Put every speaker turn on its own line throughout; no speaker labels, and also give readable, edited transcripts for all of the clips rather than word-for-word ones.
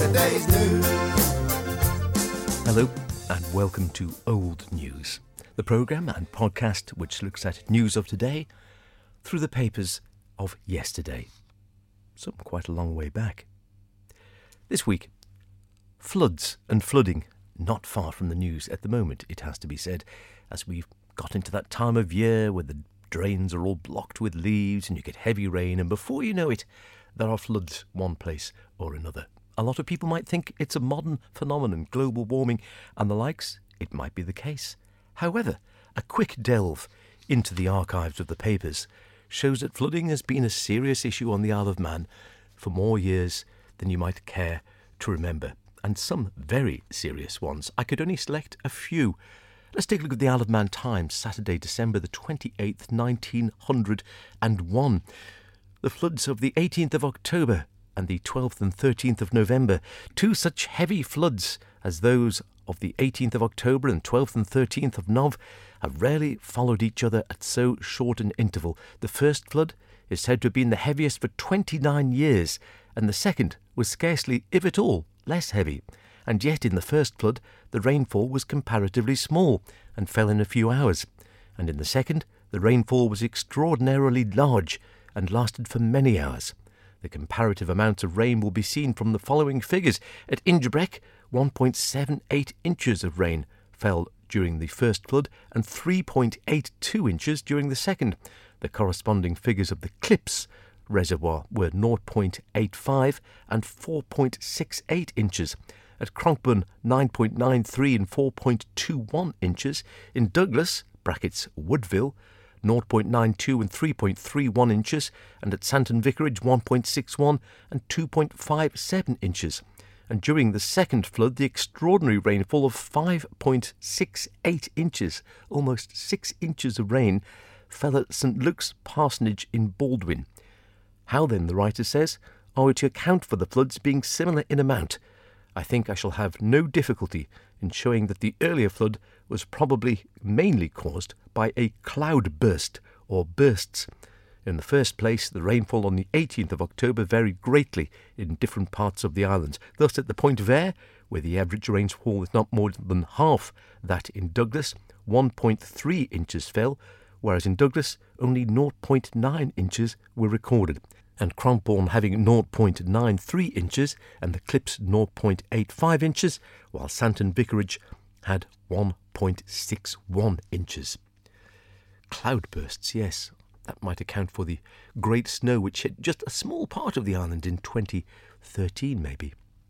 yesterday's news.
Hello and welcome to Old News, the programme and podcast which looks at news of today through the papers of yesterday. Some quite a long way back. This week, floods and flooding not far from the news at the moment, it has to be said, as we've got into that time of year where the drains are all blocked with leaves and you get heavy rain, and before you know it, there are floods one place or another. A lot of people might think it's a modern phenomenon, global warming and the likes. It might be the case. However, a quick delve into the archives of the papers shows that flooding has been a serious issue on the Isle of Man for more years than you might care to remember, and some very serious ones. I could only select a few. Let's take a look at the Isle of Man Times, Saturday, December the 28th, 1901. The floods of the 18th of October and the 12th and 13th of November, two such heavy floods as those of the 18th of October and 12th and 13th of Nov have rarely followed each other at so short an interval. The first flood is said to have been the heaviest for 29 years, and the second was scarcely, if at all, less heavy. And yet in the first flood, the rainfall was comparatively small and fell in a few hours. And in the second, the rainfall was extraordinarily large and lasted for many hours. The comparative amounts of rain will be seen from the following figures. At Ingerbreck, 1.78 inches of rain fell during the first flood and 3.82 inches during the second. The corresponding figures of the Clips Reservoir were 0.85 and 4.68 inches. At Cronkburn, 9.93 and 4.21 inches. In Douglas, brackets Woodville, 0.92 and 3.31 inches, and at Santon Vicarage 1.61 and 2.57 inches. And during the second flood, the extraordinary rainfall of 5.68 inches, almost 6 inches of rain, fell at St Luke's Parsonage in Baldwin. How then, the writer says, are we to account for the floods being similar in amount? I think I shall have no difficulty in showing that the earlier flood was probably mainly caused by a cloud burst or bursts. In the first place, the rainfall on the 18th of October varied greatly in different parts of the island. Thus, at the Point of Ayre, where the average rainfall is not more than half that in Douglas, 1.3 inches fell, whereas in Douglas only 0.9 inches were recorded. And Cronbourne having 0.93 inches and the Clips 0.85 inches, while Santon Vicarage had 1.61 inches. Cloudbursts, yes, that might account for the great snow which hit just a small part of the island in 2013 maybe.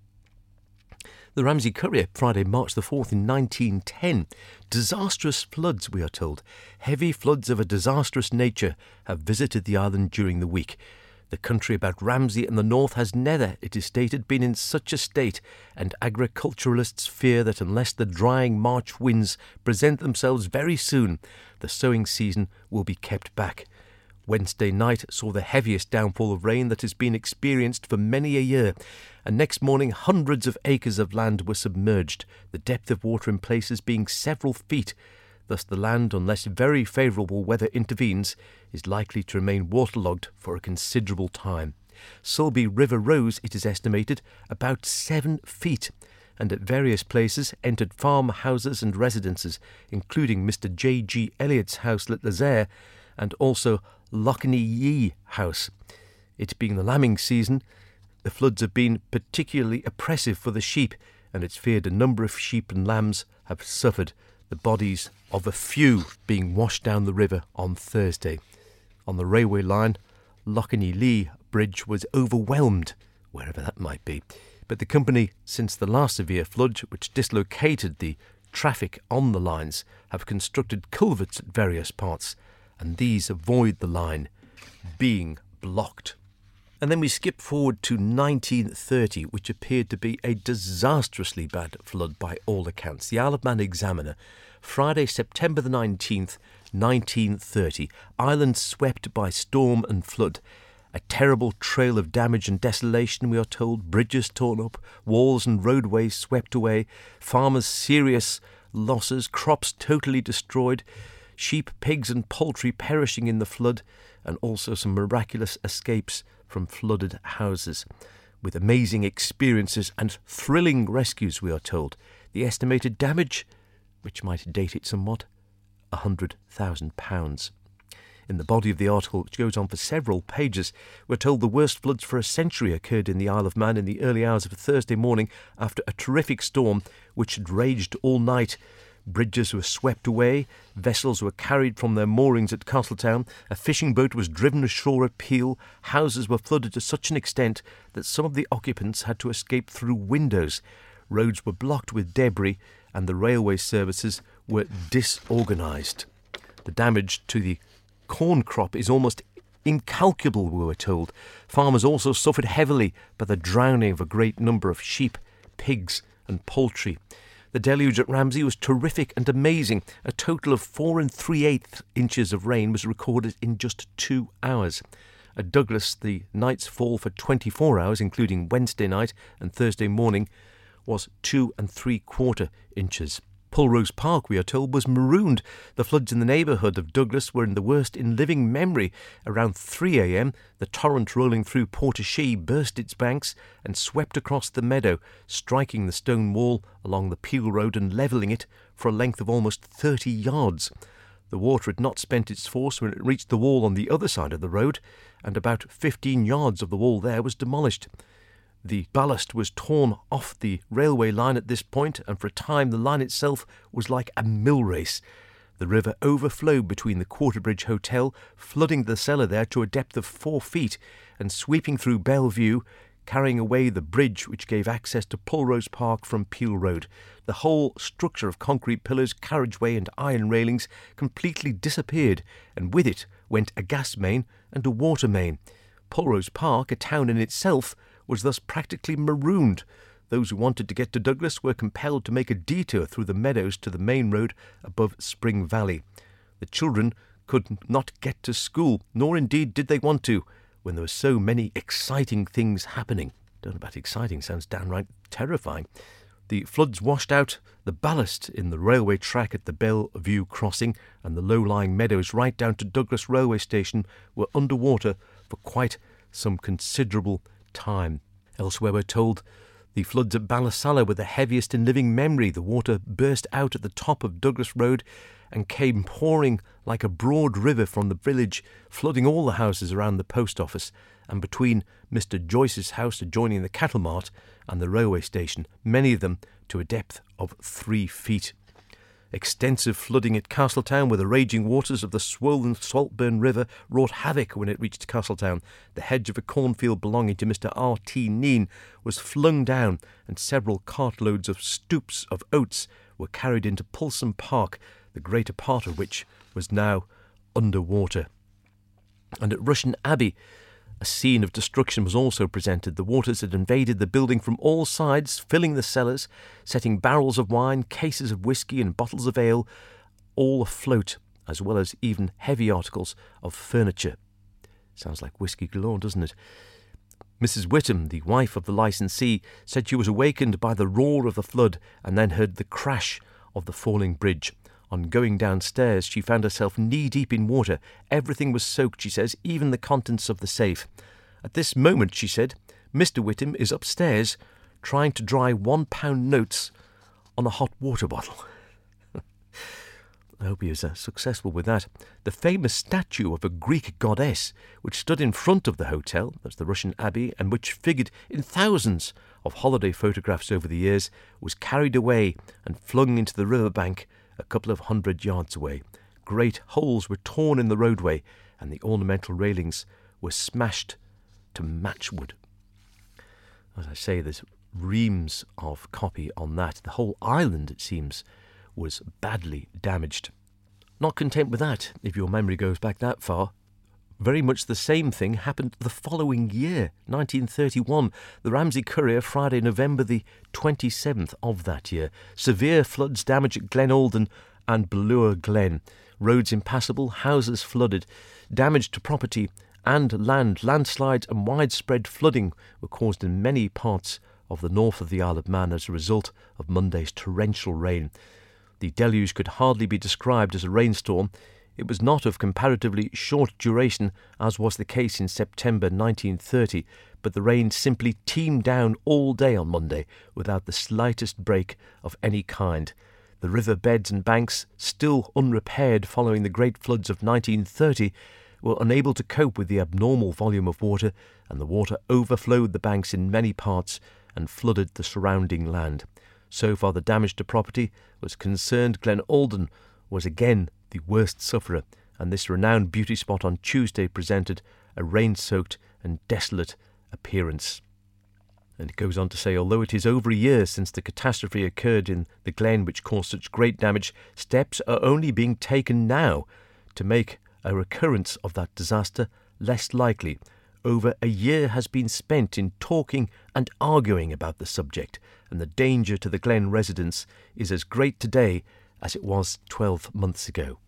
The Ramsey Courier, Friday, March the 4th in 1910. Disastrous floods, we are told. Heavy floods of a disastrous nature have visited the island during the week. The country about Ramsey and the north has never, it is stated, been in such a state, and agriculturalists fear that unless the drying March winds present themselves very soon, the sowing season will be kept back. Wednesday night saw the heaviest downfall of rain that has been experienced for many a year, and next morning hundreds of acres of land were submerged, the depth of water in places being several feet. Thus the land, unless very favourable weather intervenes, is likely to remain waterlogged for a considerable time. Sulby River rose, it is estimated, about 7 feet, and at various places entered farmhouses and residences, including Mr. J.G. Elliott's house at Lazaire, and also Lochany Yee House. It being the lambing season, the floods have been particularly oppressive for the sheep, and it's feared a number of sheep and lambs have suffered, the bodies of a few being washed down the river on Thursday. On the railway line, Lochany Lee Bridge was overwhelmed, wherever that might be. But the company, since the last severe flood which dislocated the traffic on the lines, have constructed culverts at various parts, and these avoid the line being blocked. And then we skip forward to 1930, which appeared to be a disastrously bad flood by all accounts. The Isle of Man Examiner, Friday, September the 19th, 1930. Island swept by storm and flood. A terrible trail of damage and desolation, we are told. Bridges torn up, walls and roadways swept away, farmers' serious losses, crops totally destroyed, sheep, pigs and poultry perishing in the flood, and also some miraculous escapes from flooded houses. with amazing experiences and thrilling rescues, we are told. The estimated damage, which might date it somewhat, £100,000. In the body of the article, which goes on for several pages, we're told the worst floods for a century occurred in the Isle of Man in the early hours of a Thursday morning after a terrific storm which had raged all night. Bridges were swept away, vessels were carried from their moorings at Castletown, a fishing boat was driven ashore at Peel, houses were flooded to such an extent that some of the occupants had to escape through windows. Roads were blocked with debris and the railway services were disorganised. The damage to the corn crop is almost incalculable, we were told. Farmers also suffered heavily by the drowning of a great number of sheep, pigs and poultry. The deluge at Ramsey was terrific and amazing. A total of 4 3/8 inches of rain was recorded in just 2 hours. At Douglas, the night's fall for 24 hours, including Wednesday night and Thursday morning, was 2 3/4 inches. Pulrose Park, we are told, was marooned. The floods in the neighbourhood of Douglas were in the worst in living memory. Around 3 a.m, the torrent rolling through Portashee burst its banks and swept across the meadow, striking the stone wall along the Peel Road and levelling it for a length of almost 30 yards. The water had not spent its force when it reached the wall on the other side of the road, and about 15 yards of the wall there was demolished. The ballast was torn off the railway line at this point, and for a time the line itself was like a mill race. The river overflowed between the Quarterbridge Hotel, flooding the cellar there to a depth of 4 feet, and sweeping through Bellevue, carrying away the bridge which gave access to Pulrose Park from Peel Road. The whole structure of concrete pillars, carriageway and iron railings completely disappeared, and with it went a gas main and a water main. Pulrose Park, a town in itself, was thus practically marooned. Those who wanted to get to Douglas were compelled to make a detour through the meadows to the main road above Spring Valley. The children could not get to school, nor indeed did they want to, when there were so many exciting things happening. Don't know about exciting, sounds downright terrifying. The floods washed out the ballast in the railway track at the Bellevue crossing, and the low-lying meadows right down to Douglas railway station were underwater for quite some considerable time. Elsewhere we're told the floods at Ballasalla were the heaviest in living memory. The water burst out at the top of Douglas Road and came pouring like a broad river from the village, flooding all the houses around the post office and between Mr. Joyce's house adjoining the cattle mart and the railway station, many of them to a depth of 3 feet. Extensive flooding at Castletown, where the raging waters of the swollen Saltburn River wrought havoc when it reached Castletown. The hedge of a cornfield belonging to Mr. R.T. Neen was flung down, and several cartloads of stoops of oats were carried into Pulson Park, the greater part of which was now under water. And at Rushen Abbey, a scene of destruction was also presented. The waters had invaded the building from all sides, filling the cellars, setting barrels of wine, cases of whisky and bottles of ale all afloat, as well as even heavy articles of furniture. Sounds like whisky galore, doesn't it? Mrs. Whittam, the wife of the licensee, said she was awakened by the roar of the flood and then heard the crash of the falling bridge. On going downstairs, she found herself knee-deep in water. Everything was soaked, she says, even the contents of the safe. At this moment, she said, Mr. Whittam is upstairs trying to dry £1 notes on a hot water bottle. I hope he was successful with that. The famous statue of a Greek goddess, which stood in front of the hotel, that's the Rushen Abbey, and which figured in thousands of holiday photographs over the years, was carried away and flung into the riverbank a couple of 100 yards away. Great holes were torn in the roadway, and the ornamental railings were smashed to matchwood. As I say, there's reams of copy on that. The whole island, it seems, was badly damaged. Not content with that, if your memory goes back that far, very much the same thing happened the following year, 1931. The Ramsey Courier, Friday, November the 27th of that year. Severe floods damage at Glen Alden and Ballure Glen. Roads impassable, houses flooded. Damage to property and land. Landslides and widespread flooding were caused in many parts of the north of the Isle of Man as a result of Monday's torrential rain. The deluge could hardly be described as a rainstorm. It was not of comparatively short duration, as was the case in September 1930, but the rain simply teemed down all day on Monday without the slightest break of any kind. The river beds and banks, still unrepaired following the great floods of 1930, were unable to cope with the abnormal volume of water, and the water overflowed the banks in many parts and flooded the surrounding land. So far the damage to property was concerned, Glen Alden was again the worst sufferer, and this renowned beauty spot on Tuesday presented a rain-soaked and desolate appearance. And it goes on to say, although it is over a year since the catastrophe occurred in the Glen which caused such great damage, steps are only being taken now to make a recurrence of that disaster less likely. Over a year has been spent in talking and arguing about the subject, and the danger to the Glen residents is as great today as it was 12 months ago.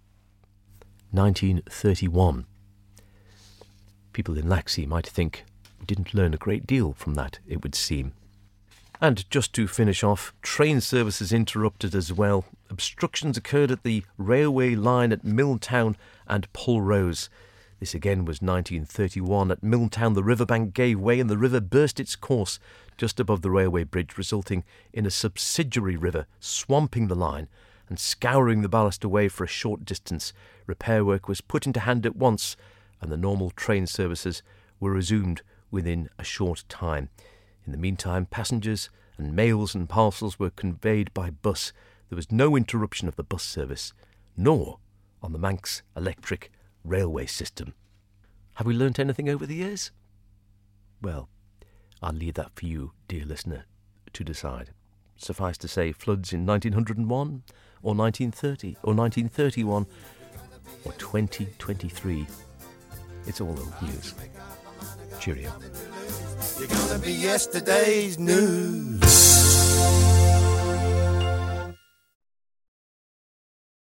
1931. People in Laxey might think we didn't learn a great deal from that, it would seem. And just to finish off, train services interrupted as well. Obstructions occurred at the railway line at Milltown and Pulrose. This again was 1931. At Milltown, the riverbank gave way and the river burst its course just above the railway bridge, resulting in a subsidiary river swamping the line and scouring the ballast away for a short distance. Repair work was put into hand at once, and the normal train services were resumed within a short time. In the meantime, passengers and mails and parcels were conveyed by bus. There was no interruption of the bus service, nor on the Manx Electric Railway system. Have we learnt anything over the years? Well, I'll leave that for you, dear listener, to decide. Suffice to say, floods in 1901 or 1930 or 1931 or 2023, it's all old news. Cheerio.
You're gonna be yesterday's news.